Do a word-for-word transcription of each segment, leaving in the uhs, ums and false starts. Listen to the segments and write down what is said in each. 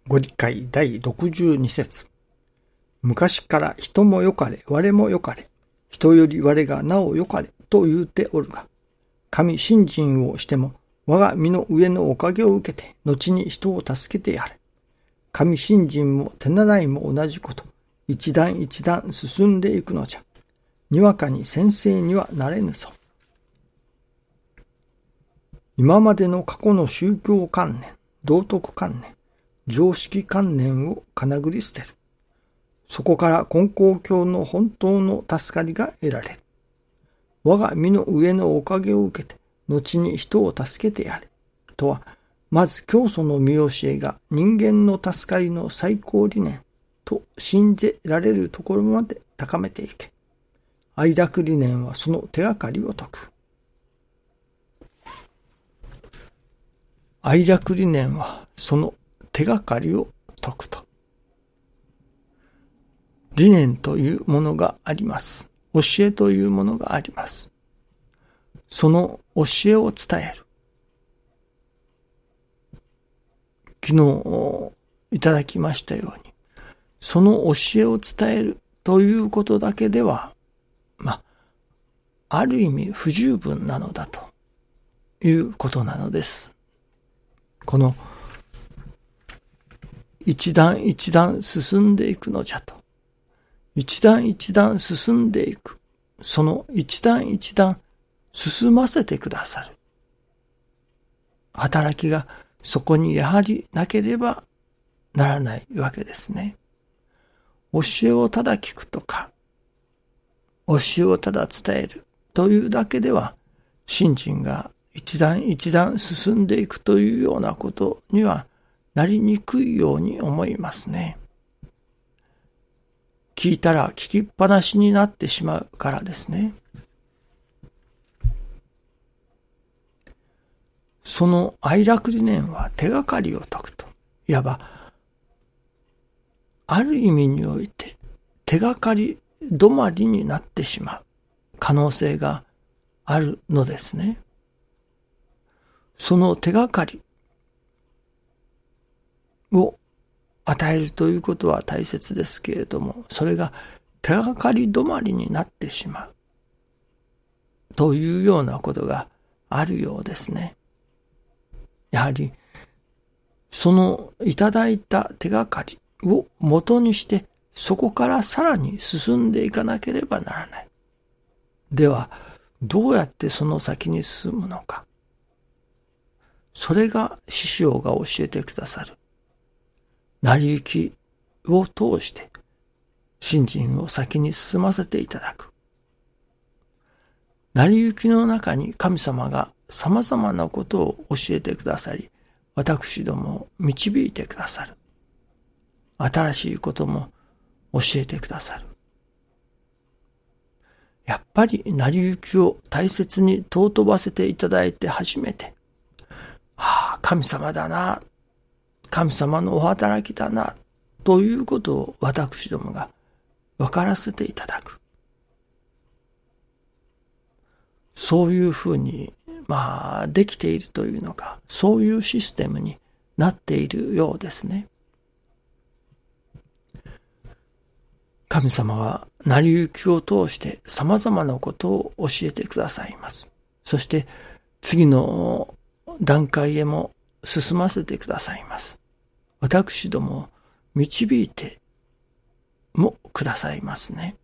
ご理解だいろくじゅうに節。昔から人もよかれ、我もよかれ、人より我がなおよかれと言うておるが、神信心をしても我が身の上のおかげを受けて、後に人を助けてやれ。神信心も手習いも同じこと、一段一段進んでいくのじゃ。にわかに先生にはなれぬぞ。今までの過去の宗教観念、道徳観念、常識観念をかなぐり捨てる。そこから根高教の本当の助かりが得られる。我が身の上のおかげを受けて、後に人を助けてやれ。とは、まず教祖の見教えが人間の助かりの最高理念と信じられるところまで高めていけ。愛楽理念はその手がかりを説く。愛楽理念はその手がかりを説くと。理念というものがあります。教えというものがあります。その教えを伝える。昨日いただきましたように、その教えを伝えるということだけでは、まあ、ある意味不十分なのだということなのです。この一段一段進んでいくのじゃと。一段一段進んでいく。その一段一段進ませてくださる。働きがそこにやはりなければならないわけですね。教えをただ聞くとか、教えをただ伝えるというだけでは、信心が一段一段進んでいくというようなことにはなりにくいように思いますね。聞いたら聞きっぱなしになってしまうからですね。その愛楽理念は手がかりを説くと。いわば、ある意味において手がかり止まりになってしまう可能性があるのですね。その手がかりを与えるということは大切ですけれども、それが手がかり止まりになってしまうというようなことがあるようですね。やはりそのいただいた手がかりを元にしてそこからさらに進んでいかなければならない。ではどうやってその先に進むのか。それが師匠が教えてくださる。成り行きを通して信心を先に進ませていただく。成り行きの中に神様が様々なことを教えてくださり、私どもを導いてくださる。新しいことも教えてくださる。やっぱり成り行きを大切に尊ばせていただいて初めて、はあ、神様だな、神様のお働きだな、ということを私どもが分からせていただく。そういうふうに、まあ、できているというのか、そういうシステムになっているようですね。神様は成り行きを通して様々なことを教えてくださいます。そして次の段階へも進ませてくださいます。私どもを導いてもくださいますね。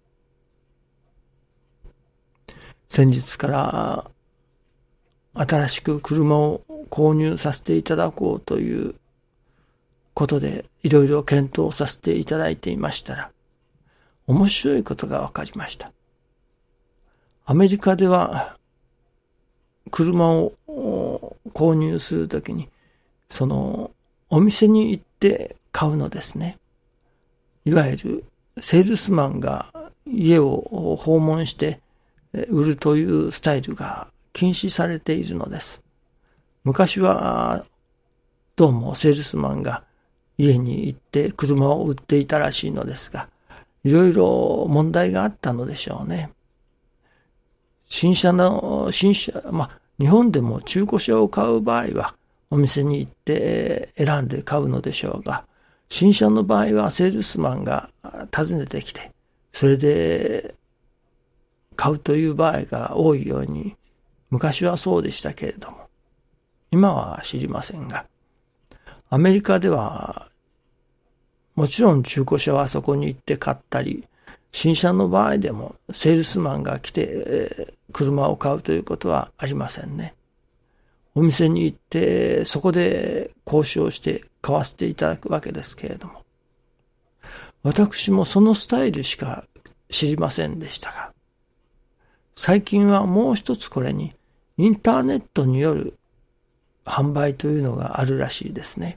先日から新しく車を購入させていただこうということでいろいろ検討させていただいていましたら、面白いことが分かりました。アメリカでは車を購入するときにそのお店に行って買うのですね。いわゆるセールスマンが家を訪問して売るというスタイルが禁止されているのです。昔はどうもセールスマンが家に行って車を売っていたらしいのですが、いろいろ問題があったのでしょうね。新車の、新車、まあ、日本でも中古車を買う場合は、お店に行って選んで買うのでしょうが、 新車の場合はセールスマンが訪ねてきて、それで買うという場合が多いように、昔はそうでしたけれども、今は知りませんが、アメリカでは、もちろん中古車はそこに行って買ったり、新車の場合でもセールスマンが来て車を買うということはありませんね。お店に行ってそこで交渉して買わせていただくわけですけれども、私もそのスタイルしか知りませんでしたが、最近はもう一つこれにインターネットによる販売というのがあるらしいですね。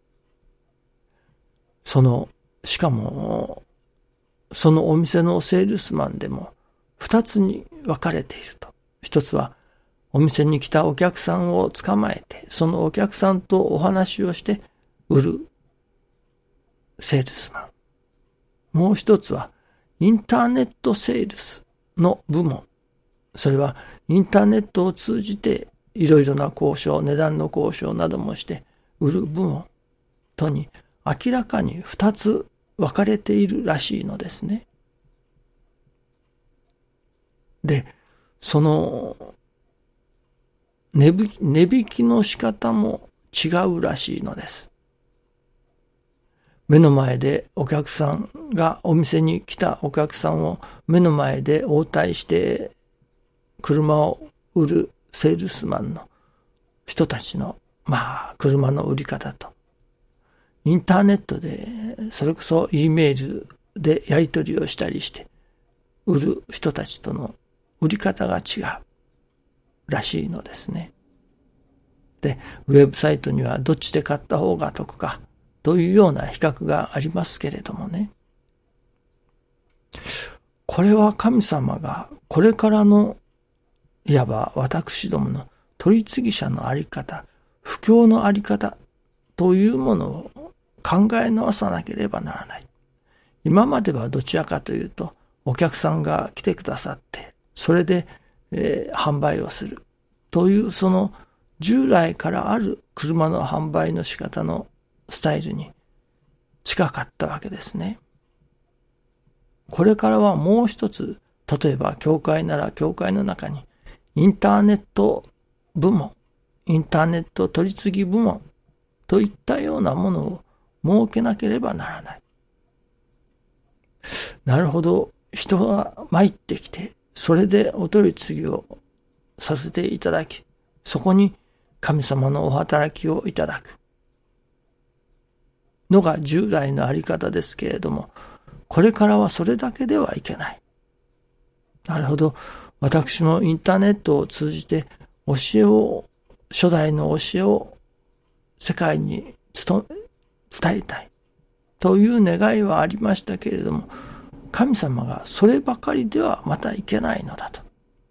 その、しかも、そのお店のセールスマンでも二つに分かれていると。一つはお店に来たお客さんを捕まえて、そのお客さんとお話をして売るセールスマン。もう一つはインターネットセールスの部門。それはインターネットを通じていろいろな交渉、値段の交渉などもして売る部門とに明らかに二つ分かれているらしいのですね。で、その値引き、値引きの仕方も違うらしいのです。目の前でお客さんが、お店に来たお客さんを目の前で応対して車を売るセールスマンの人たちの、まあ、車の売り方と、インターネットで、それこそ E メールでやり取りをしたりして、売る人たちとの売り方が違うらしいのですね。で、ウェブサイトにはどっちで買った方が得かというような比較がありますけれどもね。これは神様がこれからのいわば私どもの取り次ぎ者のあり方、布教のあり方というものを考え直さなければならない。今まではどちらかというと、お客さんが来てくださって、それで、えー、販売をするというその従来からある車の販売の仕方のスタイルに近かったわけですね。これからはもう一つ、例えば教会なら教会の中にインターネット部門、インターネット取り次ぎ部門といったようなものを設けなければならない。なるほど、人が参ってきて、それでお取り次ぎをさせていただき、そこに神様のお働きをいただくのが従来のあり方ですけれども、これからはそれだけではいけない。なるほど、私もインターネットを通じて教えを、初代の教えを世界に伝えたいという願いはありましたけれども、神様がそればかりではまたいけないのだと。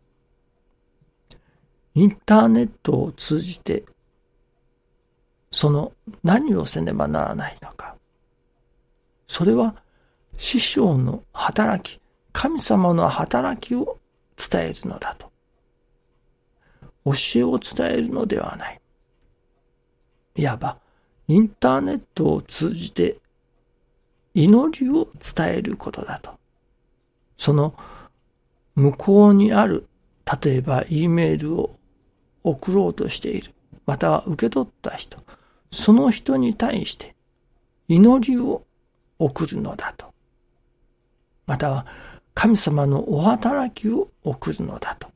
インターネットを通じてその何をせねばならないのか。それは師匠の働き、神様の働きを伝えるのだと。教えを伝えるのではない。いわばインターネットを通じて祈りを伝えることだと。その向こうにある、例えば E メールを送ろうとしている、または受け取った人、その人に対して祈りを送るのだと。または神様のお働きを送るのだと。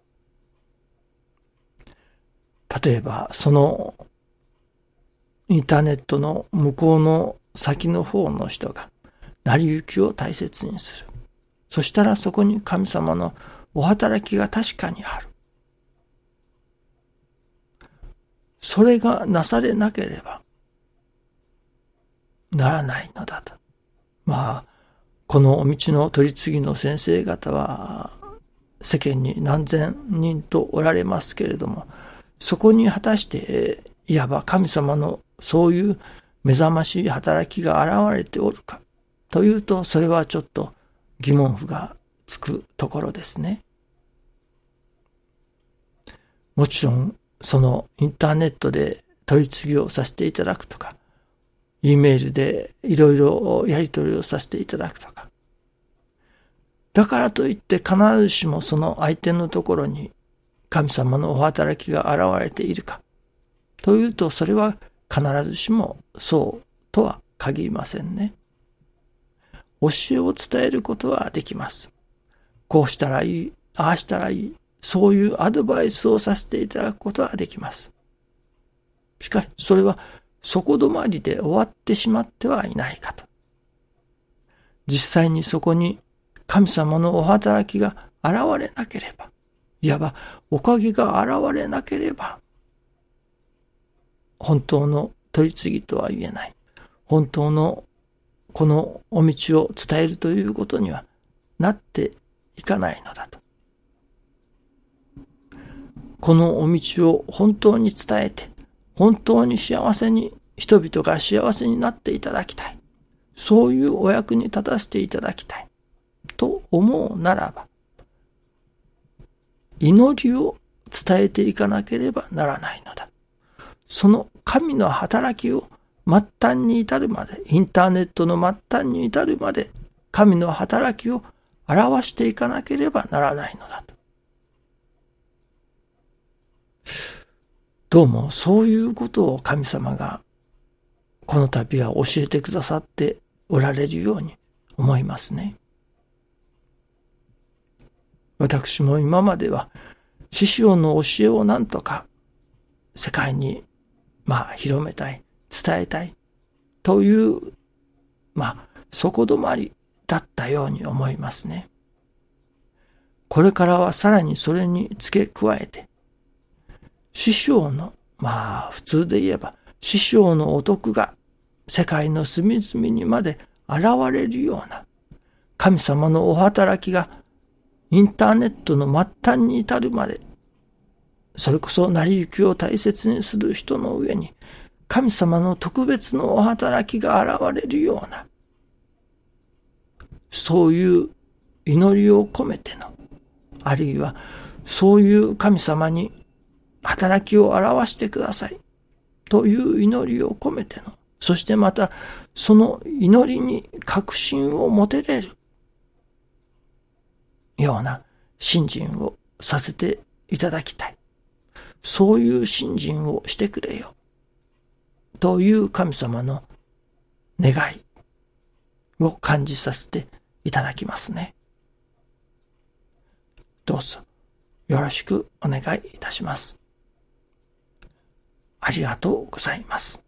例えばそのインターネットの向こうの先の方の人が成り行きを大切にする。そしたらそこに神様のお働きが確かにある。それがなされなければならないのだと。まあ、このお道の取り次ぎの先生方は世間に何千人とおられますけれども、そこに果たしていわば神様のそういう目覚ましい働きが現れておるかというと、それはちょっと疑問符がつくところですね。もちろんそのインターネットで取り次ぎをさせていただくとか、 E メールでいろいろやり取りをさせていただくとか。だからといって必ずしもその相手のところに神様のお働きが現れているか。というと、それは必ずしもそうとは限りませんね。教えを伝えることはできます。こうしたらいい、ああしたらいい、そういうアドバイスをさせていただくことはできます。しかし、それはそこ止まりで終わってしまってはいないかと。実際にそこに神様のお働きが現れなければ、いわばおかげが現れなければ、本当の取り次ぎとは言えない。本当のこのお道を伝えるということにはなっていかないのだと。このお道を本当に伝えて、本当に幸せに、人々が幸せになっていただきたい。そういうお役に立たせていただきたい。と思うならば、祈りを伝えていかなければならないのだ。その神の働きを末端に至るまで、インターネットの末端に至るまで、神の働きを表していかなければならないのだと。どうもそういうことを神様がこの度は教えてくださっておられるように思いますね。私も今までは師匠の教えをなんとか世界にまあ広めたい、伝えたいというまあ底止まりだったように思いますね。これからはさらにそれに付け加えて、師匠のまあ普通で言えば師匠のお徳が世界の隅々にまで現れるような神様のお働きがインターネットの末端に至るまで、それこそ成り行きを大切にする人の上に神様の特別のお働きが現れるような、そういう祈りを込めての、あるいはそういう神様に働きを表してくださいという祈りを込めての、そしてまたその祈りに確信を持てれるような信心をさせていただきたい。そういう信心をしてくれよという神様の願いを感じさせていただきますね。どうぞよろしくお願いいたします。ありがとうございます。